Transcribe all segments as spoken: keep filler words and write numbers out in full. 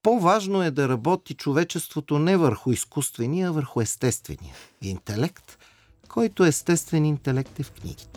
по-важно е да работи човечеството не върху изкуствения, а върху естествения интелект, който естествен интелект е в книгите.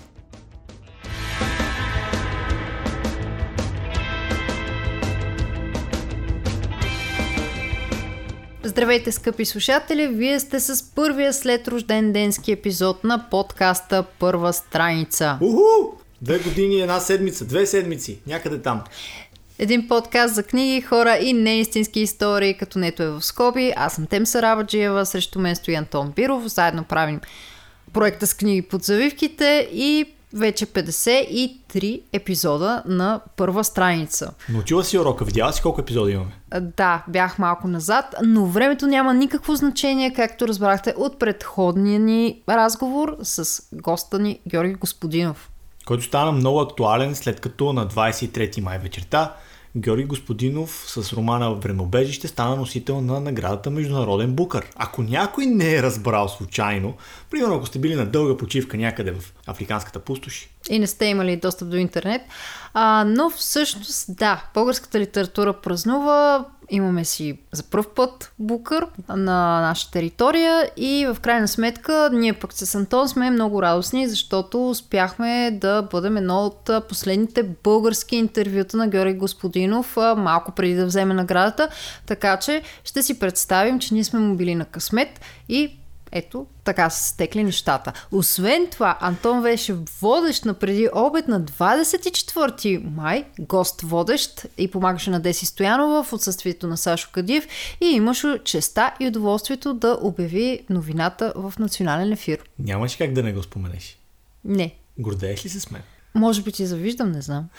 Здравейте, скъпи слушатели! Вие сте с първия след рожден денски епизод на подкаста Първа страница. Уху! Две години и една седмица, две седмици, някъде там. Един подкаст за книги, хора и неистински истории, като нето е в скоби. Аз съм Темса Рабаджиева, срещу мен стои Антон Биров. Заедно правим проекта с книги под завивките и вече петдесет и три епизода на Първа страница. Научила си урока, видяла си колко епизода имаме? Да, бях малко назад, но времето няма никакво значение, както разбрахте от предходния ни разговор с госта ни Георги Господинов. Който стана много актуален, след като на двадесет и трети май вечерта Георги Господинов с романа Времеубежище стана носител на наградата Международен Букър. Ако някой не е разбрал случайно, примерно ако сте били на дълга почивка някъде в африканската пустош и не сте имали достъп до интернет, а, но всъщност да, българската литература празнува, имаме си за пръв път Букър на наша територия и в крайна сметка ние пък с Антон сме много радостни, защото успяхме да бъдем едно от последните български интервюта на Георги Господинов малко преди да вземе наградата, така че ще си представим, че ние сме му били на късмет и ето, така са стекли нещата. Освен това, Антон беше водещ на преди обед на двадесет и четвърти май, гост водещ и помагаше на Деси Стоянова в отсъствието на Сашо Кадиев и имаше честа и удоволствието да обяви новината в национален ефир. Нямаш как да не го споменеш. Не. Гордееш ли се с мен? Може би ти завиждам, не знам.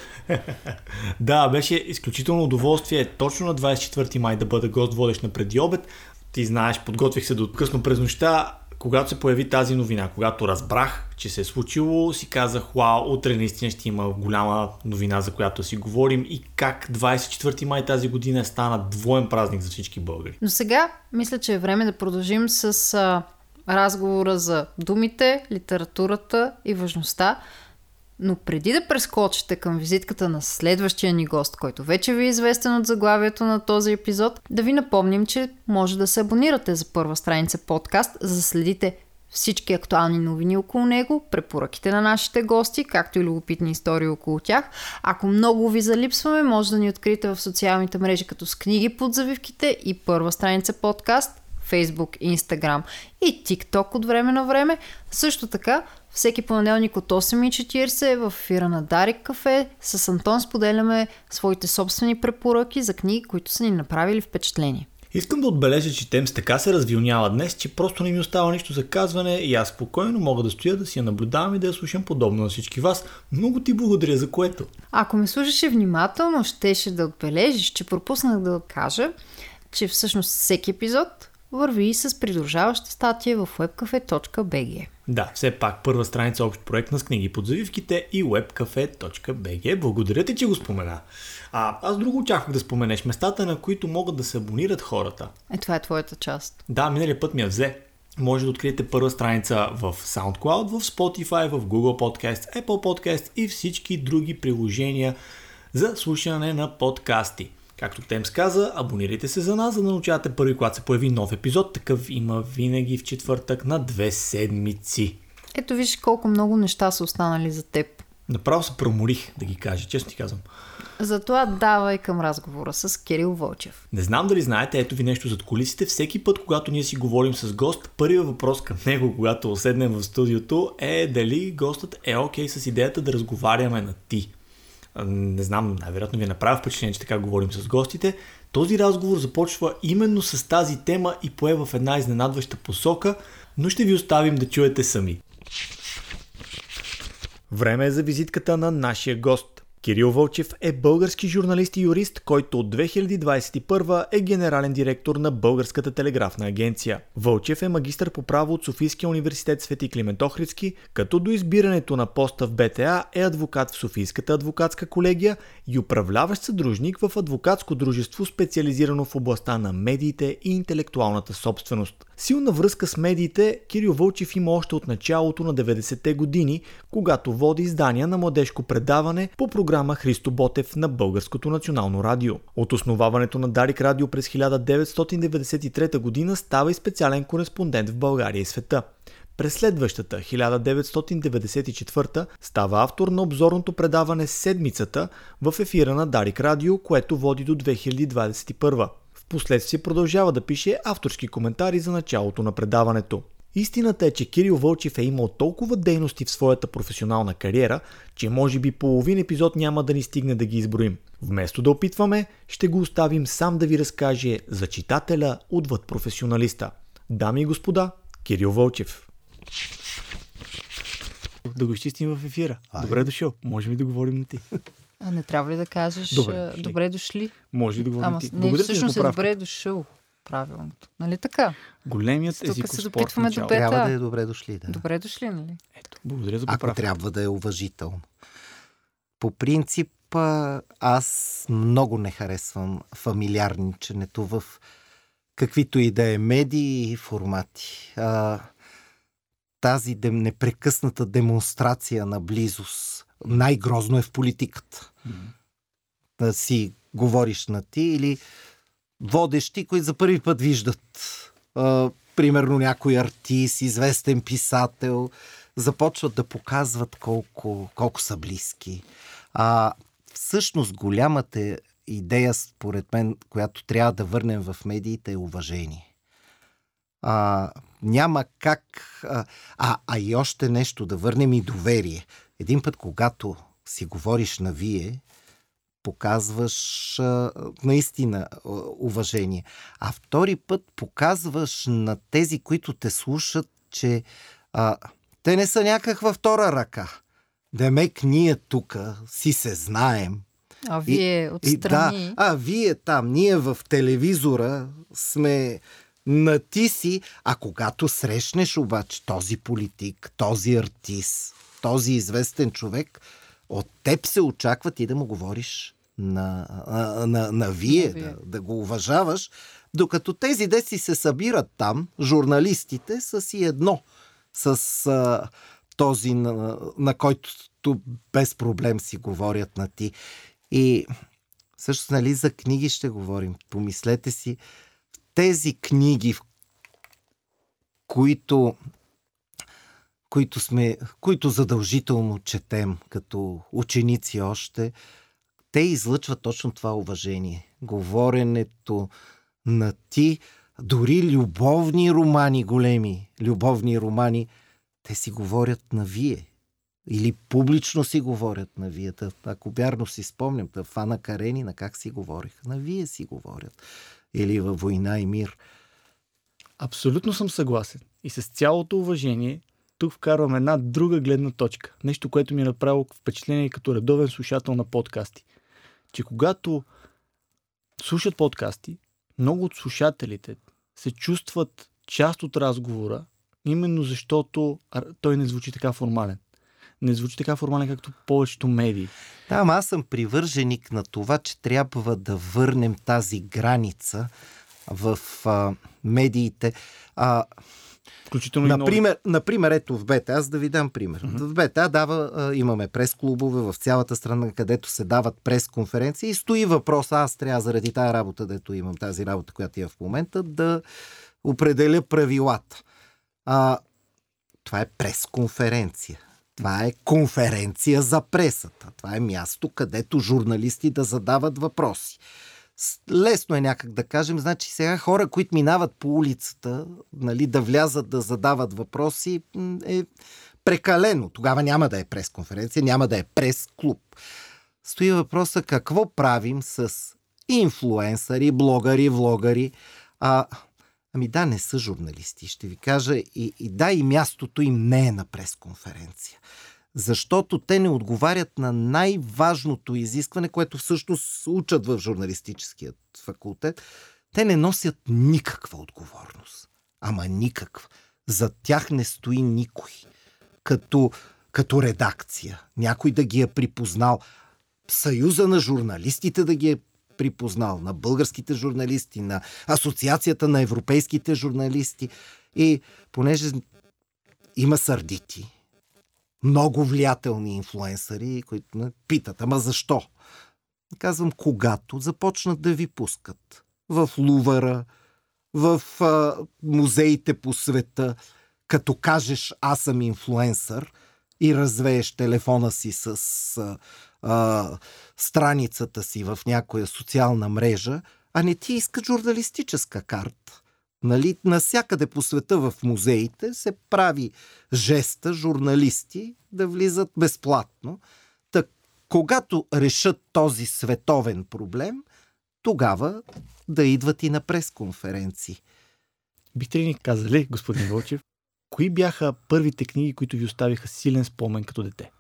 Да, беше изключително удоволствие точно на двадесет и четвърти май да бъда гост водещ на преди обед. Ти знаеш, подготвих се до късно през нощта, когато се появи тази новина, когато разбрах, че се е случило, си казах, вау, утре наистина ще има голяма новина, за която си говорим и как двадесет и четвърти май тази година стана двоен празник за всички българи. Но сега мисля, че е време да продължим с а, разговора за думите, литературата и важността. Но преди да прескочите към визитката на следващия ни гост, който вече ви е известен от заглавието на този епизод, да ви напомним, че може да се абонирате за Първа страница подкаст, за да следите всички актуални новини около него, препоръките на нашите гости, както и любопитни истории около тях. Ако много ви залипсваме, може да ни откриете в социалните мрежи като с книги под завивките и Първа страница подкаст, Facebook, Instagram и TikTok от време на време. Също така, всеки понеделник от осем и четиридесет в ефира на Дарик Кафе с Антон споделяме своите собствени препоръки за книги, които са ни направили впечатление. Искам да отбележа, че Темс така се развилнява днес, че просто не ми остава нищо за казване и аз спокойно мога да стоя, да си я наблюдавам и да я слушам подобно на всички вас. Много ти благодаря за което. Ако ме слушаше внимателно, щеше да отбележиш, че пропуснах да кажа, че всъщност всеки епизод върви и с придружаваща статия в webcafe точка би джи. Да, все пак Първа страница общ проект на с книги под завивките и webcafe точка би джи. Благодаря ти, че го спомена. А, аз друго очаквах да споменеш местата, на които могат да се абонират хората. Е, това е твоята част. Да, миналия път ми я взе. Може да откриете Първа страница в SoundCloud, в Spotify, в Google Podcast, Apple Podcast и всички други приложения за слушане на подкасти. Както Темс каза, абонирайте се за нас, за да научавате първи, когато се появи нов епизод. Такъв има винаги в четвъртък на две седмици. Ето виж колко много неща са останали за теб. Направо се проморих да ги кажа, честно ти казвам. Затова давай към разговора с Кирил Вълчев. Не знам дали знаете, ето ви нещо зад кулисите. Всеки път, когато ние си говорим с гост, първият въпрос към него, когато оседнем в студиото, е дали гостът е окей с идеята да разговаряме на ти. Не знам, най-вероятно ви е направил впечатление, че така говорим с гостите. Този разговор започва именно с тази тема и пое в една изненадваща посока, но ще ви оставим да чуете сами. Време е за визитката на нашия гост. Кирил Вълчев е български журналист и юрист, който от две хиляди двадесет и първа е генерален директор на Българската телеграфна агенция. Вълчев е магистър по право от Софийския университет Свети Климент Охридски, като до избирането на поста в БТА е адвокат в Софийската адвокатска колегия и управляващ съдружник в адвокатско дружество, специализирано в областта на медиите и интелектуалната собственост. Силна връзка с медиите Кирил Вълчев има още от началото на деветдесетте години, когато води издания на младежко предаване по програма Христо Ботев на Българското национално радио. От основаването на Дарик радио през хиляда деветстотин деветдесет и трета година става и специален кореспондент в България и света. През следващата хиляда деветстотин деветдесет и четвърта става автор на обзорното предаване Седмицата в ефира на Дарик радио, което води до две хиляди двадесет и първа. Впоследствие продължава да пише авторски коментари за началото на предаването. Истината е, че Кирил Вълчев е имал толкова дейности в своята професионална кариера, че може би половин епизод няма да ни стигне да ги изброим. Вместо да опитваме, ще го оставим сам да ви разкаже за читателя отвъд професионалиста. Дами и господа, Кирил Вълчев. Да го изчистим в ефира. Ай. Добре дошъл. Можем ли да говорим на ти? А не трябва ли да кажеш добре, добре дошли? Може ли да говорим Ама, на ти? Не, всъщност е добре дошъл. Правилното. Нали така? Големият езиков се спорт до бета. Трябва да е добре дошли. Да. Добре дошли, нали? Ето, благодаря за поправка. Ако трябва да е уважително. По принцип, аз много не харесвам фамилиарниченето в каквито и да е медии и формати. А, тази дем, непрекъсната демонстрация на близост най-грозно е в политиката. Mm-hmm. Да си говориш на ти или водещи, които за първи път виждат а, примерно някой артист, известен писател, започват да показват колко, колко са близки. А всъщност голямата идея, според мен, която трябва да върнем в медиите, е уважение. А, няма как... А, а, а и още нещо, да върнем и доверие. Един път, когато си говориш на вие, показваш а, наистина а, уважение. А втори път показваш на тези, които те слушат, че а, те не са някаква втора ръка. Демек ние тук си се знаем. А вие и, отстрани... И да, а вие там, ние в телевизора сме на ти си, а когато срещнеш обаче този политик, този артист, този известен човек, от теб се очаква ти да му говориш на, на, на, на вие, на вие. Да, да го уважаваш, докато тези деси се събират там, журналистите, са си едно с а, този, на, на който без проблем си говорят на ти. И също, нали, за книги ще говорим. Помислете си, тези книги, които, които, сме, които задължително четем като ученици още, те излъчват точно това уважение. Говоренето на ти, дори любовни романи, големи любовни романи, те си говорят на вие. Или публично си говорят на вие. Ако вярно си спомням, в Ана Каренина как си говорих? На вие си говорят. Или във Война и мир. Абсолютно съм съгласен. И с цялото уважение тук вкарвам една друга гледна точка. Нещо, което ми е направило впечатление като редовен слушател на подкасти. Че когато слушат подкасти, много от слушателите се чувстват част от разговора, именно защото той не звучи така формален. Не звучи така формален, както повечето медии. Да, ама аз съм привърженик на това, че трябва да върнем тази граница в а, медиите. А, Включително например, и например, ето в БТА, аз да ви дам пример. Uh-huh. В БТА дава, а, имаме прес-клубове в цялата страна, където се дават прес-конференции и стои въпрос, аз трябва заради тази работа, дето имам тази работа, която имам в момента, да определя правилата. А, това е прес-конференция. Това е конференция за пресата. Това е място, където журналисти да задават въпроси. Лесно е някак да кажем, значи сега хора, които минават по улицата, нали, да влязат да задават въпроси, е прекалено. Тогава няма да е пресконференция, няма да е прес-клуб. Стои въпроса какво правим с инфлуенсъри, блогъри, влогъри. А, ами да, не са журналисти. Ще ви кажа и, и да, и мястото им не е на пресконференция. Защото те не отговарят на най-важното изискване, което всъщност учат в журналистическият факултет. Те не носят никаква отговорност. Ама никаква. За тях не стои никой. Като, като редакция. Някой да ги е припознал. Съюза на журналистите да ги е припознал, на българските журналисти, на Асоциацията на европейските журналисти. И понеже има сърдити, много влиятелни инфлуенсъри, които ме питат, ама защо? Казвам, когато започнат да ви пускат в Лувъра, в а, музеите по света, като кажеш аз съм инфлуенсър и развееш телефона си с а, а, страницата си в някоя социална мрежа, а не ти искат журналистическа карта. Нали? Насякъде по света в музеите се прави жеста журналисти да влизат безплатно. Так, когато решат този световен проблем, тогава да идват и на пресконференции. Бихте ли ни казали, господин Вълчев, кои бяха първите книги, които ви оставиха силен спомен като дете?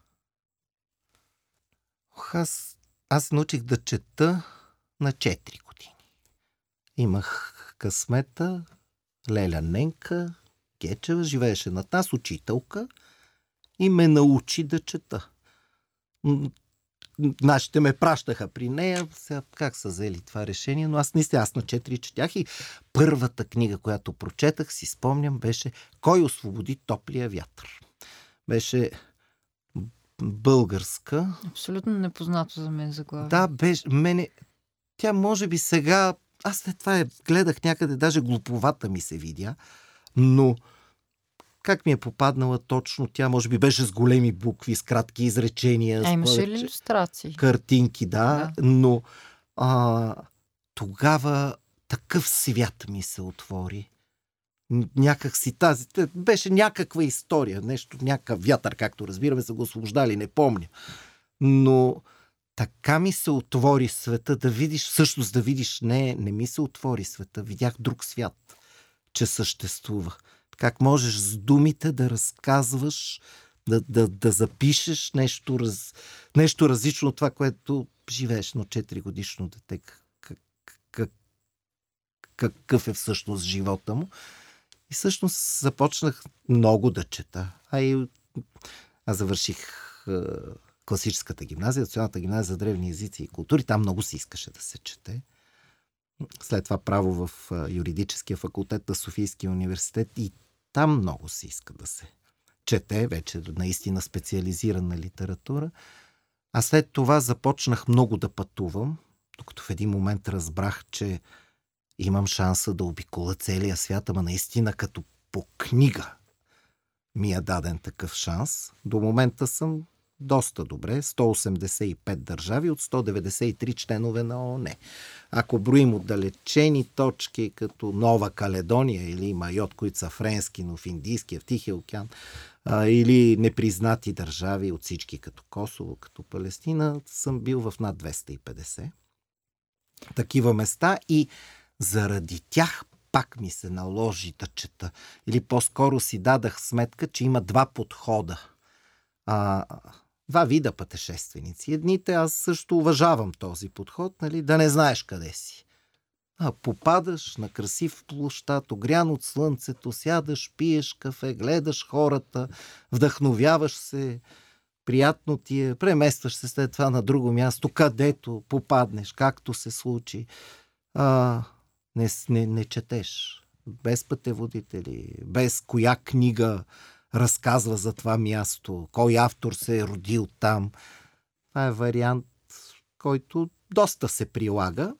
Ох, аз, аз научих да чета на четири години. Имах късмета, Леля Ненка, Гечева, живееше над нас, учителка, и ме научи да чета. Нашите ме пращаха при нея, сега как са взели това решение, но аз наистина, аз на четири четях и първата книга, която прочетах, си спомням, беше "Кой освободи топлия вятър". Беше българска. Абсолютно непознато за мен заглавие. Да, беше, мене, тя може би сега, аз след това я гледах някъде, даже глуповата ми се видя, но как ми е попаднала точно тя, може би беше с големи букви, с кратки изречения. А имаше с ли илюстрации? Картинки, да, да. но а, тогава такъв свят ми се отвори. Някак си тази, беше някаква история, нещо, някакъв вятър, както разбираме, са го освобождали, не помня. Но така ми се отвори света, да видиш, всъщност да видиш, не, не ми се отвори света, видях друг свят, че съществува. Как можеш с думите да разказваш, да, да, да запишеш нещо, раз, нещо различно от това, което живееш на четири годишно дете. Как, как, какъв е всъщност живота му. И всъщност започнах много да чета. А и аз завърших е, класическата гимназия, Националната гимназия за древни езици и култури. Там много се искаше да се чете. След това право в е, юридическия факултет на Софийския университет и там много се иска да се чете, вече наистина специализирана литература. А след това започнах много да пътувам, докато в един момент разбрах, че имам шанса да обиколя целия свят, ама наистина като по книга ми е даден такъв шанс. До момента съм доста добре. сто осемдесет и пет държави от сто деветдесет и три членове на ООН. Ако броим отдалечени точки като Нова Каледония или Майот, които са френски, но в Индийския, в Тихия океан, а, или непризнати държави от всички като Косово, като Палестина, съм бил в над двеста и петдесет такива места и заради тях пак ми се наложи да чета. Или по-скоро си дадах сметка, че има два подхода. А, два вида пътешественици. Едните, аз също уважавам този подход, нали, да не знаеш къде си. А, попадаш на красив площад, огрян от слънцето, сядаш, пиеш кафе, гледаш хората, вдъхновяваш се, приятно ти е, преместваш се след това на друго място, където попаднеш, както се случи. А, не, не, не четеш. Без пътеводители, без коя книга разказва за това място, кой автор се е родил там. Това е вариант, който доста се прилага.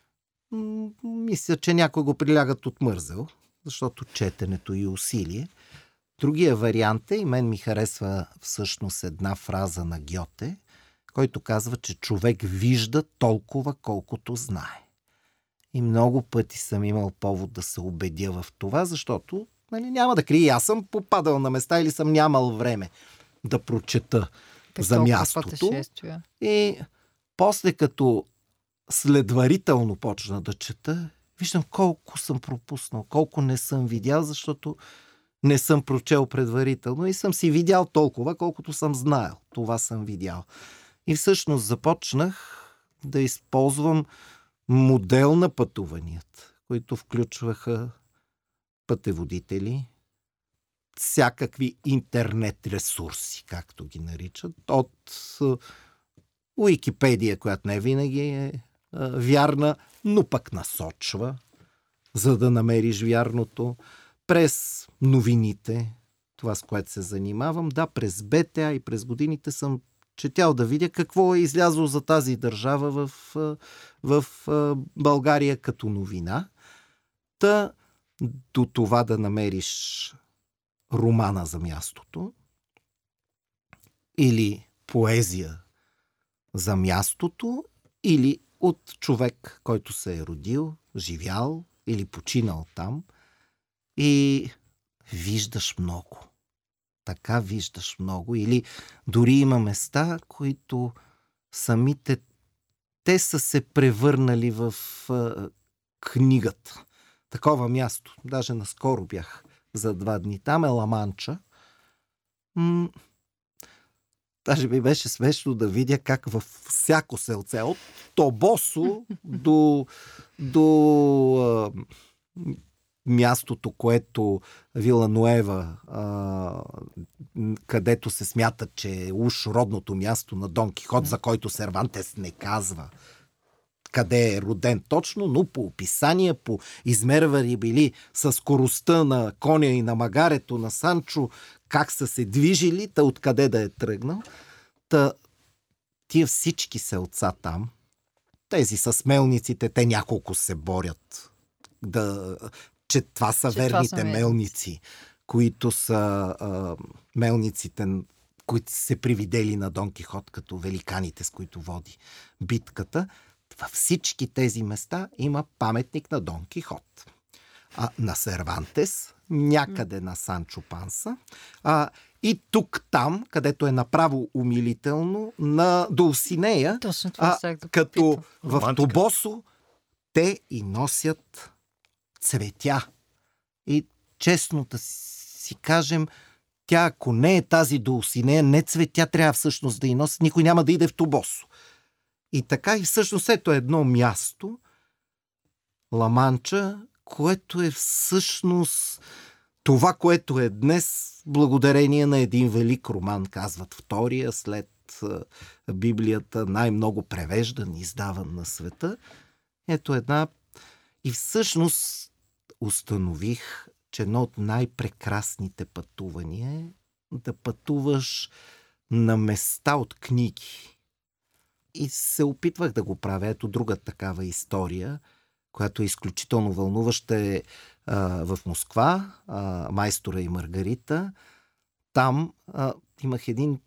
Мисля, че някой го прилягат от мързел, защото четенето и усилие. Другия вариант е, и мен ми харесва всъщност една фраза на Гьоте, който казва, че човек вижда толкова, колкото знае. И много пъти съм имал повод да се убедя в това, защото нали, няма да крия. Аз съм попадал на места или съм нямал време да прочета Те за мястото. И после като следварително почна да чета, виждам колко съм пропуснал, колко не съм видял, защото не съм прочел предварително и съм си видял толкова, колкото съм знаел. Това съм видял. И всъщност започнах да използвам модел на пътуванията, които включваха пътеводители, всякакви интернет ресурси, както ги наричат, от Уикипедия, която не винаги е а, вярна, но пък насочва, за да намериш вярното. През новините, това с което се занимавам, да, през БТА и през годините съм четял да видя какво е излязло за тази държава в, в, в България като новина. Та до това да намериш романа за мястото или поезия за мястото, или от човек, който се е родил, живял или починал там, и виждаш много. Така виждаш много. Или дори има места, които самите те са се превърнали в а, книгата. Такова място. Даже наскоро бях за два дни. Там е Ла-Манча. М- Даже ми беше смешно да видя как във всяко селце, от Тобосо до, до а, мястото, което Вилануева, а, където се смята, че е уж родното място на Дон Кихот, за който Сервантес не казва къде е роден точно, но по описания, по измервани били със скоростта на коня и на магарето на Санчо, как са се движили, та откъде да е тръгнал. Та тия всички селца там, тези с мелниците, те няколко се борят да, че това са че верните това са мелници, които са а, мелниците, които се привидели на Дон Кихот като великаните, с които води битката. Във всички тези места има паметник на Дон Кихот. А, на Сервантес, някъде на Санчо Панса, а, и тук-там, където е направо умилително, на Дулсинея, а, да като в Тобосо те и носят цветя. И честно да си кажем, тя, ако не е тази Дулсинея, не цветя трябва всъщност да и носи, никой няма да иде в Тобосо. И така и всъщност ето едно място, Ла-Манча, което е всъщност това, което е днес, благодарение на един велик роман, казват втория, след Библията, най-много превеждан, издаван на света. Ето една. И всъщност установих, че едно от най-прекрасните пътувания е да пътуваш на места от книги. И се опитвах да го правя. Ето друга такава история, която е изключително вълнуваща, е а, в Москва, а, Майстора и Маргарита. Там а, имах един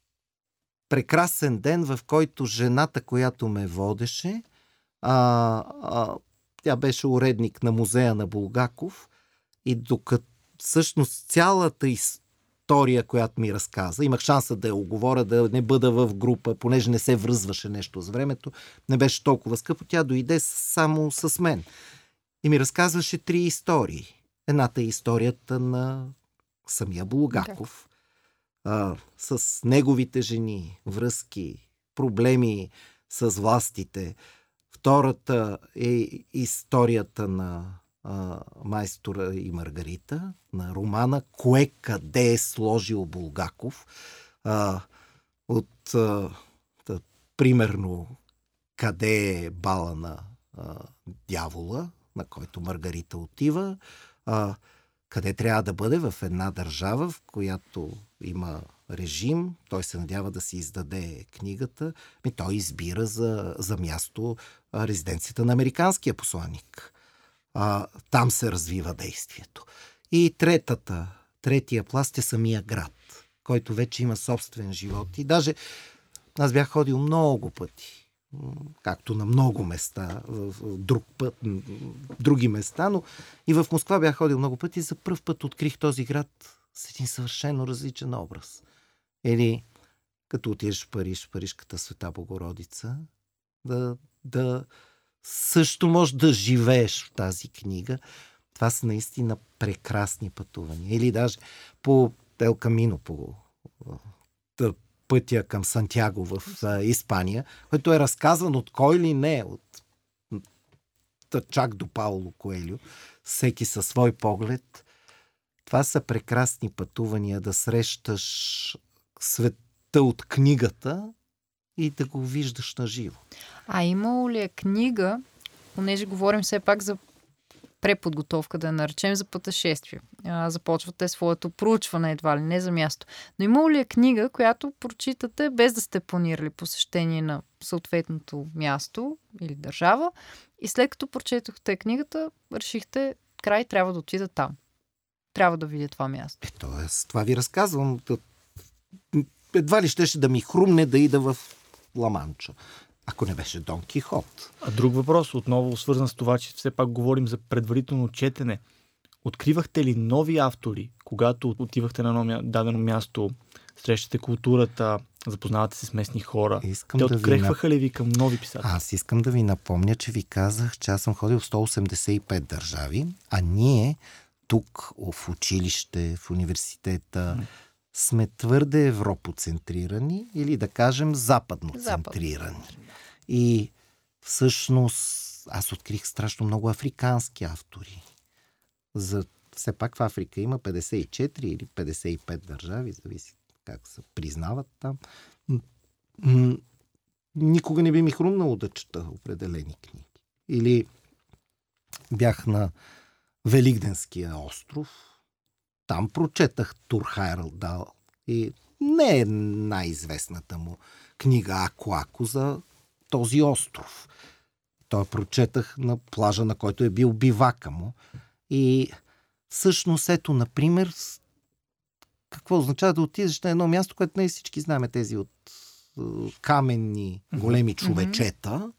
прекрасен ден, в който жената, която ме водеше, а, а, тя беше уредник на музея на Булгаков, и докато всъщност цялата история, която ми разказа, имах шанса да я оговоря, да не бъда в група, понеже не се връзваше нещо с времето, не беше толкова скъпо, тя дойде само с мен. И ми разказваше три истории. Едната е историята на самия Булгаков, а, с неговите жени, връзки, проблеми с властите. Втората е историята на а, Майстора и Маргарита, на романа, кое къде е сложил Булгаков. А, от а, да, примерно къде е бала на а, дявола, на който Маргарита отива, а, къде трябва да бъде в една държава, в която има режим, той се надява да си издаде книгата, и той избира за, за място а, резиденцията на американския посланник. А, там се развива действието. И третата, третия пласт е самия град, който вече има собствен живот. И даже аз бях ходил много пъти, както на много места, в друг път, други места, но и в Москва бях ходил много пъти и за пръв път открих този град с един съвършено различен образ. Или като отидеш в Париж, Парижката Света Богородица, да, да също можеш да живееш в тази книга. Това са наистина прекрасни пътувания. Или даже по Ел Камино, по пътя към Сантяго в а, Испания, който е разказан от кой ли не, от чак до Пауло Коелю, всеки със свой поглед. Това са прекрасни пътувания, да срещаш света от книгата и да го виждаш на живо. А имало ли е книга, понеже говорим все пак за преподготовка, да я наречем, за пътешествие. А, започвате своето проучване, едва ли не за място. Но имало ли е книга, която прочитате без да сте планирали посещение на съответното място или държава и след като прочетохте книгата, решихте, край, трябва да отида там. Трябва да видя това място. Ето, аз това ви разказвам. Едва ли щеше да ми хрумне да ида в Ла-Манча, ако не беше Дон Кихот. А друг въпрос, отново свързан с това, че все пак говорим за предварително четене. Откривахте ли нови автори, когато отивахте на едно дадено място, срещате културата, запознавате се с местни хора? Искам Те да открехваха ви... ли ви към нови писатели? Аз искам да ви напомня, че ви казах, че аз съм ходил в сто осемдесет и пет държави, а ние тук в училище, в университета, м- сме твърде европоцентрирани или да кажем западноцентрирани. Запад. И всъщност аз открих страшно много африкански автори. За, все пак в Африка има петдесет и четири или петдесет и пет държави, зависи как се признават там. Никога не би ми хрумнало да чета определени книги. Или бях на Великденския остров. Там прочетах Тур Хайрдал и не е най-известната му книга Ако Ако за този остров. Той прочетах на плажа, на който е бил бивака му. И всъщност ето, например, какво означава да отидеш на едно място, което не всички знаем, тези от каменни големи човечета.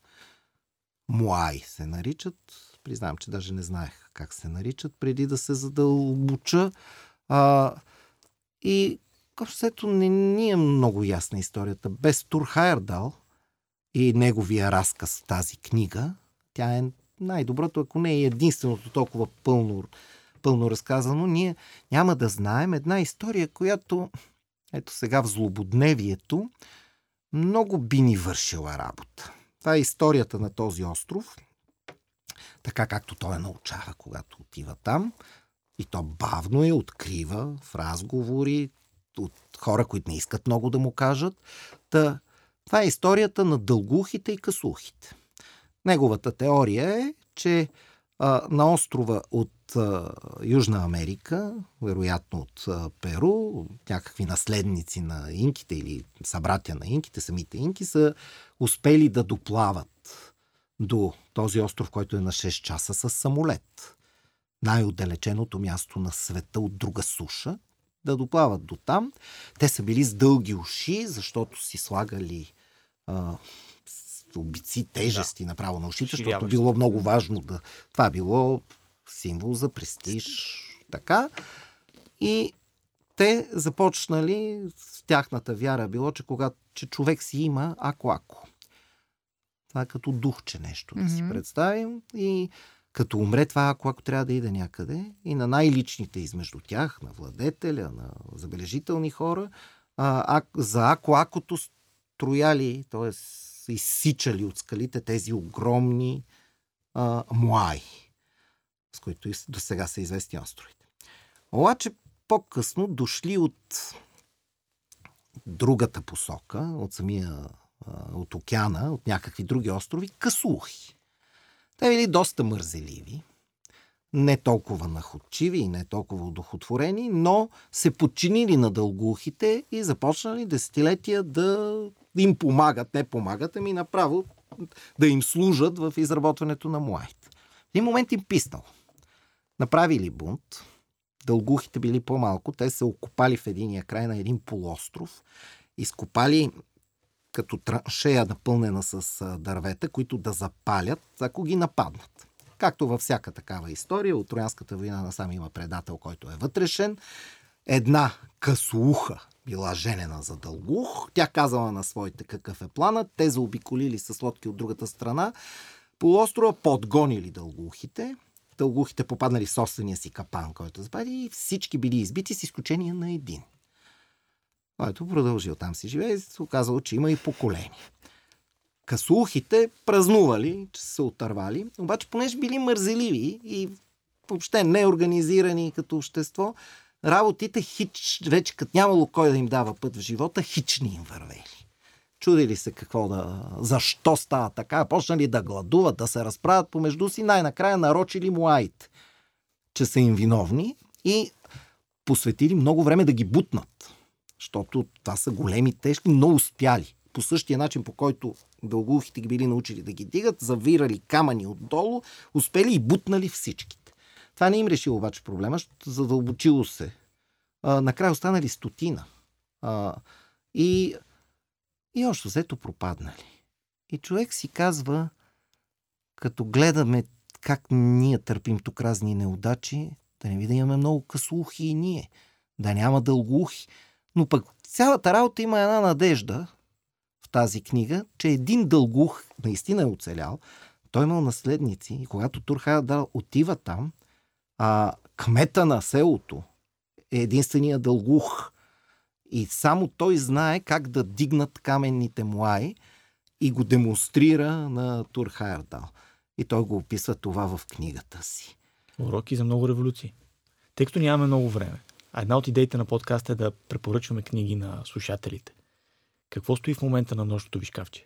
Муай се наричат. Признавам, че даже не знаех как се наричат, преди да се задълбоча. А, и ето не ни е много ясна историята. Без Тур Хайрдал и неговия разказ в тази книга, тя е най-доброто, ако не е единственото толкова пълно, пълно разказано, ние няма да знаем една история, която ето сега в злободневието много би ни вършила работа. Това е историята на този остров, така както той я научава, когато отива там, и то бавно я открива в разговори от хора, които не искат много да му кажат. Та, това е историята на дългухите и късухите. Неговата теория е, че а, на острова от а, Южна Америка, вероятно от а, Перу, някакви наследници на инките или събратя на инките, самите инки, са успели да доплават до този остров, който е на шест часа с самолет. Най-отдалеченото място на света от друга суша, да доплават до там. Те са били с дълги уши, защото си слагали а, обици, тежести да. направо на ушите, защото Ширяваш. било много важно да... Това било символ за престиж. Така. И те започнали, с тяхната вяра било, че, когато, че човек си има ако-ако. Това е като духче нещо, да си mm-hmm. представим. И като умре това, ако, ако трябва да иде някъде, и на най-личните измежду тях, на владетеля, на забележителни хора, а, а, за ако-акото строяли, т.е. изсичали от скалите тези огромни а, муаи, с които до сега са известни островите. Обаче по-късно дошли от другата посока, от самия от океана, от някакви други острови, късухи. Те били доста мързеливи, не толкова находчиви и не толкова удохотворени, но се подчинили на дългухите и започнали десетилетия да им помагат, не помагат, ами направо да им служат в изработването на муаите. В един момент им писнало. Направили бунт, дългухите били по-малко, те се окопали в единия край на един полуостров, изкопали като траншея напълнена с дървета, които да запалят, ако ги нападнат. Както във всяка такава история, от Троянската война насам има предател, който е вътрешен. Една късоуха била женена за дългух. Тя казала на своите какъв е планът. Те заобиколили с лодки от другата страна. Полуострова подгонили дългухите. Дългухите попаднали в собствения си капан, който запади, и всички били избити с изключение на един, който продължил там си живее, и се оказало, че има и поколение. Късоухите празнували, че са се отървали, обаче понеже били мързеливи и въобще неорганизирани като общество, работите хич, вече като нямало кой да им дава път в живота, хич ни им вървели. чудили се какво да... защо става така, почнали да гладуват, да се разправят помежду си, най-накрая нарочили муаите, че са им виновни и посветили много време да ги бутнат. Защото това са големи, тежки, но успяли. По същия начин, по който дългоухите ги били научили да ги дигат, завирали камъни отдолу, успели и бутнали всичките. Това не им решило обаче проблема, защото задълбочило се. А, накрая останали стотина. А, и, и още взето пропаднали. И човек си казва, като гледаме как ние търпим тук разни неудачи, да не ви да имаме много късоухи и ние, да няма дългоухи. Но пък цялата работа има една надежда в тази книга, че един дългух наистина е оцелял. Той имал наследници и когато Турхайардал отива там, а кмета на селото е единствения дългух. И само той знае как да дигнат каменните муаи и го демонстрира на Турхайардал. И той го описва това в книгата си. Уроки за много революции. Тъй като нямаме много време, а една от идеите на подкаста е да препоръчваме книги на слушателите. Какво стои в момента на нощното ви шкафче?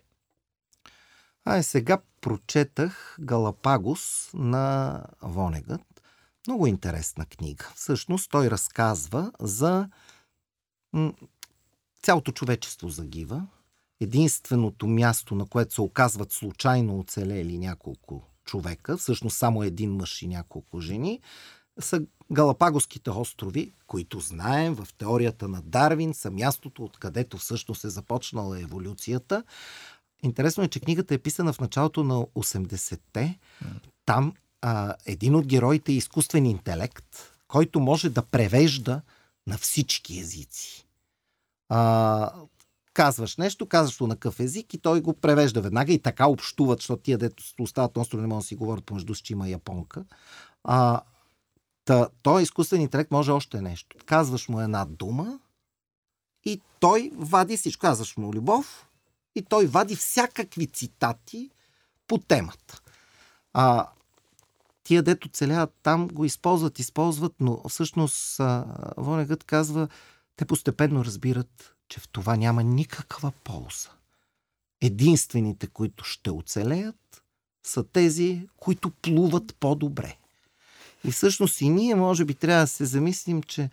А сега прочетах Галапагос на Вонегът. Много интересна книга. Всъщност той разказва за м- цялото човечество загива. Единственото място, на което се оказват случайно оцелели няколко човека, всъщност само един мъж и няколко жени, са Галапагоските острови, които знаем в теорията на Дарвин, са мястото, откъдето всъщност е започнала еволюцията. Интересно е, че книгата е писана в началото на осемдесетте. Там а, един от героите е изкуствен интелект, който може да превежда на всички езици. А, казваш нещо, казваш го на къв език и той го превежда веднага и така общуват, защото тия, дето остават на острови, не могат да си говорят помежду си, че има японка. А, Та, той изкуствен интелект може още нещо. Казваш му една дума и той вади всичко. Казваш му любов и той вади всякакви цитати по темата. А, тия, дето целяват там, го използват, използват, но всъщност Вонегът казва, те постепенно разбират, че в това няма никаква полза. Единствените, които ще оцелеят, са тези, които плуват по-добре. И всъщност и ние може би трябва да се замислим, че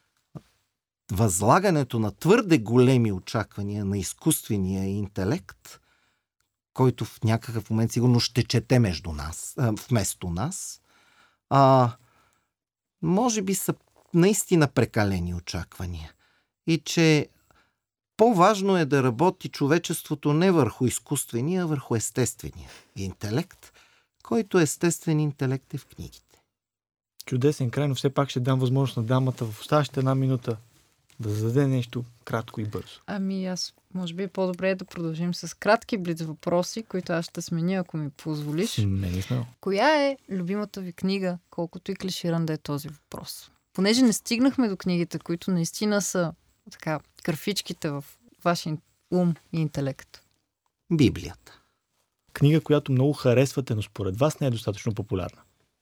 възлагането на твърде големи очаквания на изкуствения интелект, който в някакъв момент сигурно ще чете между нас, а, вместо нас, а, може би са наистина прекалени очаквания. И че по-важно е да работи човечеството не върху изкуствения, а върху естествения интелект, който естествен интелект е в книгите. Чудесен край, но все пак ще дам възможност на дамата в оставащата една минута да зададе нещо кратко и бързо. Ами аз, може би по-добре е да продължим с кратки блиц въпроси, които аз ще сменя, ако ми позволиш. Не, не сме. Коя е любимата ви книга, колкото и клиширан да е този въпрос? Понеже не стигнахме до книгите, които наистина са така кърфичките в вашия ум и интелект. Библията. Книга, която много харесвате, но според вас не е достатъчно популярна.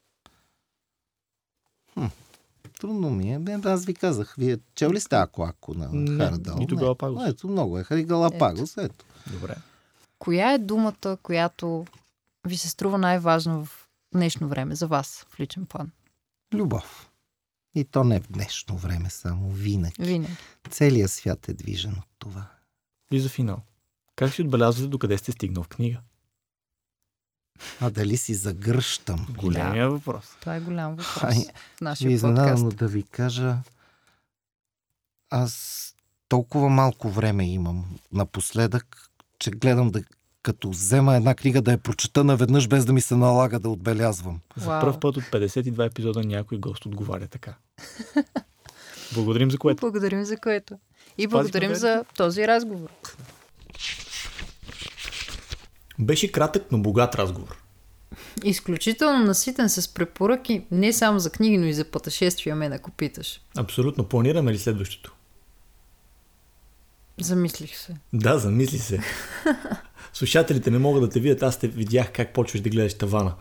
Хм, трудно ми е. Бе, аз ви казах, вие чел ли сте Ако-Ако на Хайардал? Нито Галапагос. Не, ето, много е. Хари Галапагос, ето. ето. Добре. Коя е думата, която ви се струва най-важна в днешно време за вас в личен план? Любов. И то не в днешно време, само винаги. Винаги. Целият свят е движен от това. И за финал. Как си отбелязвате докъде сте стигнал в книга? А дали си загръщам? Големия въпрос. Това е голям въпрос Ай, в нашия ви изненадано подкаст. да ви кажа, аз толкова малко време имам напоследък, че гледам да като взема една книга да я прочета наведнъж, без да ми се налага да отбелязвам. За Вау. пръв път от петдесет и два епизода някой гост отговаря така. Благодарим за което. Благодарим за което. И Спазихме благодарим времето. за този разговор. Беше кратък, но богат разговор. Изключително наситен с препоръки, не само за книги, но и за пътешествия, мен ако питаш. Абсолютно. Планираме ли следващото? Замислих се. Да, замисли се. Слушателите не могат да те видят, аз те видях как почваш да гледаш тавана.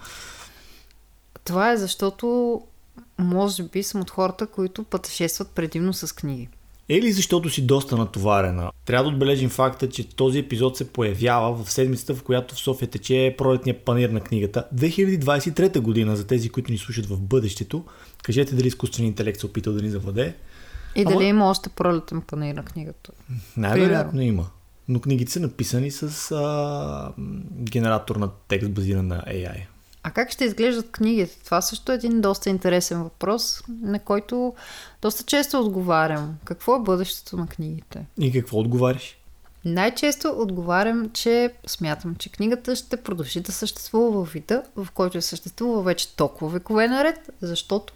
Това е защото може би съм от хората, които пътешестват предимно с книги. Или защото си доста натоварена. Трябва да отбележим факта, че този епизод се появява в седмицата, в която в София тече пролетния панаир на книгата. две хиляди двадесет и трета година, за тези, които ни слушат в бъдещето. Кажете дали изкуственият интелект се опитал да ни завладее. И Ама... дали има още пролетен панаир на книгата? Най-вероятно има. Но книгите са написани с а, генератор на текст, базиран на ей ай. А как ще изглеждат книгите? Това също е един доста интересен въпрос, на който доста често отговарям. Какво е бъдещето на книгите? И какво отговаряш? Най-често отговарям, че смятам, че книгата ще продължи да съществува в вида, в който е съществува вече толкова векове наред, защото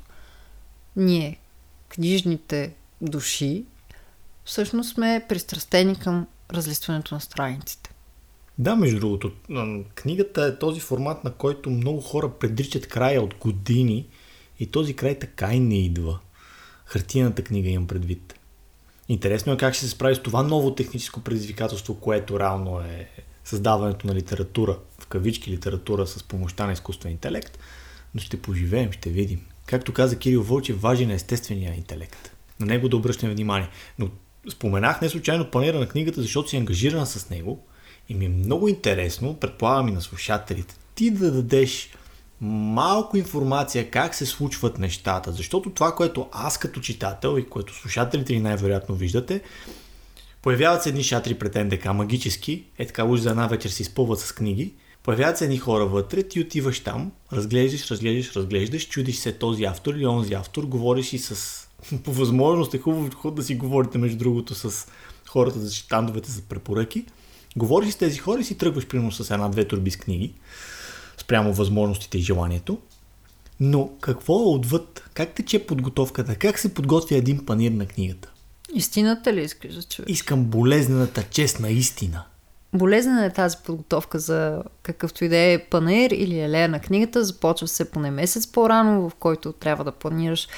ние, книжните души, всъщност сме пристрастени към разлистването на страниците. Да, между другото, книгата е този формат, на който много хора предричат края от години и този край така и не идва. Хартиената книга имам предвид. Интересно е как ще се справи с това ново техническо предизвикателство, което реално е създаването на литература, в кавички литература с помощта на изкуствен интелект, но ще поживеем, ще видим. Както каза Кирил Вълчев, важен е естествения интелект. На него да обръщаме внимание. Но споменах не случайно панаира на книгата, защото си ангажирана с него и ми е много интересно, предполагам и на слушателите, ти да дадеш малко информация как се случват нещата, защото това, което аз като читател и което слушателите ни най-вероятно виждате, появяват се едни шатри пред ен де ка магически, е така уж за една вечер се изпълват с книги, появяват се едни хора вътре, ти отиваш там, разглеждаш, разглеждаш, разглеждаш, чудиш се този автор или онзи автор, говориш и с... По възможност е хубаво да си говорите между другото с хората за щандовете за препоръки. Говориш с тези хора и си тръгваш примерно с една-две торби с книги, спрямо възможностите и желанието. Но какво е отвъд? Как тече подготовката? Как се подготвя един панаир на книгата? Истината ли искаш да чуеш? Искам болезнената, честна истина. Болезнена е тази подготовка за какъвто и да е панаир или елея на книгата. Започва се поне месец по-рано, в който трябва да планираш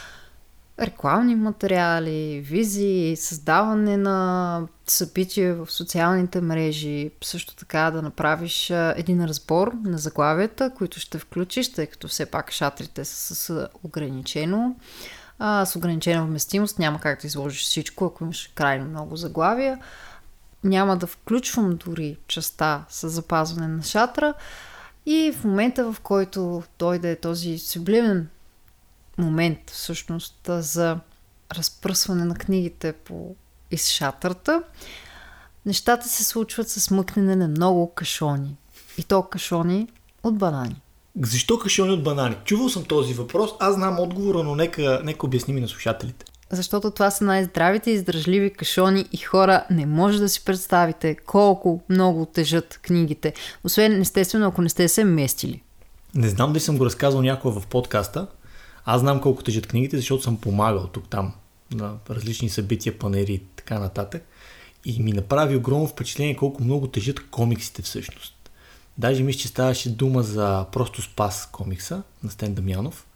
рекламни материали, визии, създаване на събития в социалните мрежи, също така да направиш един разбор на заглавията, които ще включиш, тъй като все пак шатрите са с ограничено, а, с ограничена вместимост, няма как да изложиш всичко, ако имаш крайно много заглавия. Няма да включвам дори частта с запазване на шатра и в момента, в който дойде този сюблимен момент всъщност за разпръсване на книгите по из шатрата, нещата се случват с мъкнене на много кашони. И то кашони от банани. Защо кашони от банани? Чувал съм този въпрос, аз знам отговора, но нека, нека обясним и на слушателите. Защото това са най-здравите и издръжливи кашони и хора, не може да си представите колко много тежат книгите. Освен естествено, ако не сте се местили. Не знам дали съм го разказал някога в подкаста. Аз знам колко тежат книгите, защото съм помагал тук-там на различни събития, панаири и така нататък. И ми направи огромно впечатление колко много тежат комиксите всъщност. Даже мисля, че ставаше дума за Просто спас комикса на Стен Дамянов.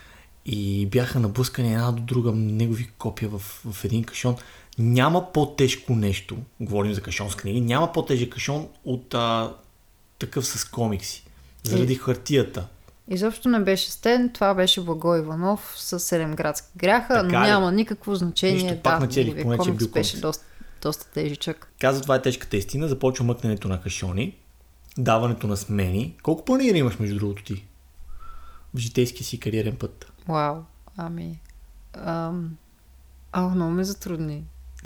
И бяха наблъскани една до друга негови копия в, в един кашон. Няма по-тежко нещо, говорим за кашон с книги, няма по-тежък кашон от а, такъв с комикси. Заради хартията. Изобщо не беше Стен, това беше Благо Иванов с седем градски гряха, така но няма никакво значение. Нищо, пак да, на цели, поне, че бил беше доста, доста тежичък. Каза, това е тежката истина, започва мъкненето на кашони, даването на смени. Колко панаири имаш между другото ти в житейския си кариерен път? Вау, ами... Ам... А, много ме затрудни.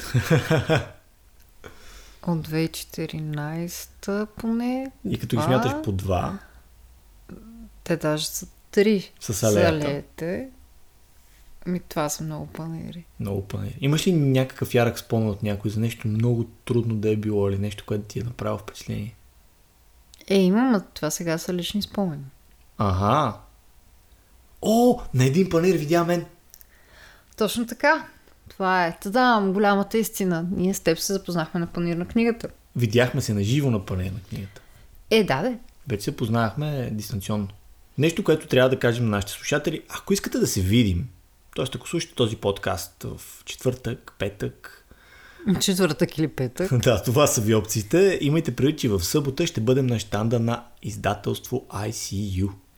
От две хиляди и четиринадесета поне. И като ги смяташ по два... Те даже са три. С алеята. алеите. Ми това са много панаири. Много панаири. Имаш ли някакъв ярък спомен от някой за нещо много трудно да е било или нещо, което ти е направило впечатление? Е, имам, а това сега са лични спомени. Ага. О, на един панаир видя мен. Точно така. Това е. Тадам, голямата истина. Ние с теб се запознахме на панаир на книгата. Видяхме се на живо на панаир на книгата. Е, да, де. Вече се познахме дистанционно. Нещо, което трябва да кажем на нашите слушатели, ако искате да се видим, т.е. ако слушате този подкаст в четвъртък, петък... Четвъртък или петък. Да, това са ви опциите. Имайте предвид, че в събота ще бъдем на щанда на издателство ай си ю.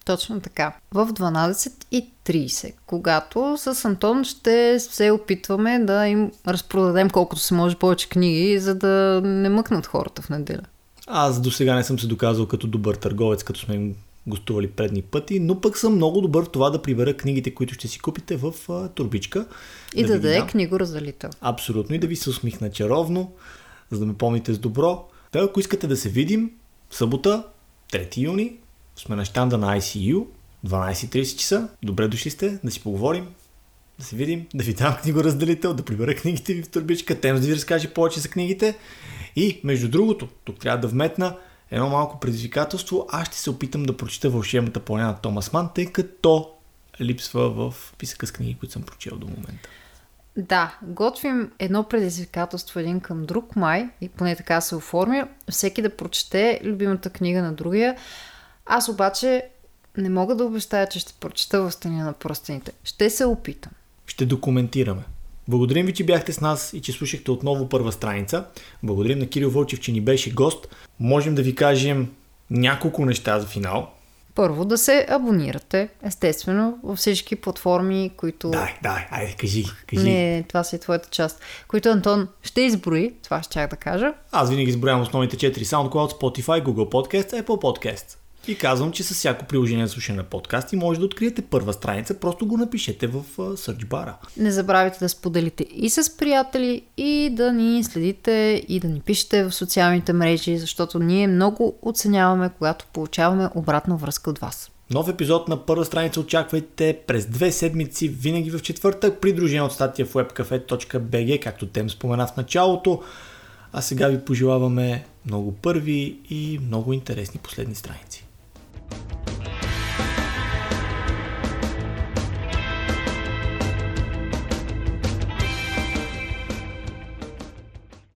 Точно така. В дванадесет и тридесет, когато с Антон ще се опитваме да им разпродадем колкото се може повече книги, за да не мъкнат хората в неделя. Аз до сега не съм се доказал като добър търговец, като сме им гостували предни пъти, но пък съм много добър в това да прибера книгите, които ще си купите в а, турбичка. И да, да даде дам... книгоразделител. Абсолютно, и да ви се усмихна чаровно, за да ме помните с добро. Та, ако искате да се видим, в събота, трети юни, сме на щанда на ай си ю, дванадесет и тридесет часа. Добре дошли сте, да си поговорим, да се видим, да ви дам книгоразделител, да прибера книгите ви в турбичка, Темс да ви разкаже повече за книгите. И, между другото, тук трябва да вметна едно малко предизвикателство. Аз ще се опитам да прочита Вълшебната планина на Томас Ман, тъй като липсва в списъка с книги, които съм прочел до момента. Да, готвим едно предизвикателство един към друг май, и поне така се оформя, всеки да прочете любимата книга на другия. Аз обаче не мога да обещая, че ще прочета Въстъня на пръстените. Ще се опитам. Ще документираме. Благодарим ви, че бяхте с нас и че слушахте отново първа страница. Благодарим на Кирил Вълчев, че ни беше гост. Можем да ви кажем няколко неща за финал. Първо да се абонирате, естествено, във всички платформи, които... Дай, дай, айде, кажи, кажи. Не, това си е твоята част. Които Антон ще изброи, това ще чак да кажа. Аз винаги изброявам основните четири: SoundCloud, Spotify, Google Podcasts, Apple Podcasts. И казвам, че с всяко приложение за слушане на подкасти може да откриете първа страница, просто го напишете в search бара. Не забравяйте да споделите и с приятели, и да ни следите, и да ни пишете в социалните мрежи, защото ние много оценяваме, когато получаваме обратна връзка от вас. Нов епизод на първа страница очаквайте през две седмици, винаги в четвъртък, придружен от статия в webcafe точка би джи, както Тем спомена в началото. А сега ви пожелаваме много първи и много интересни последни страници.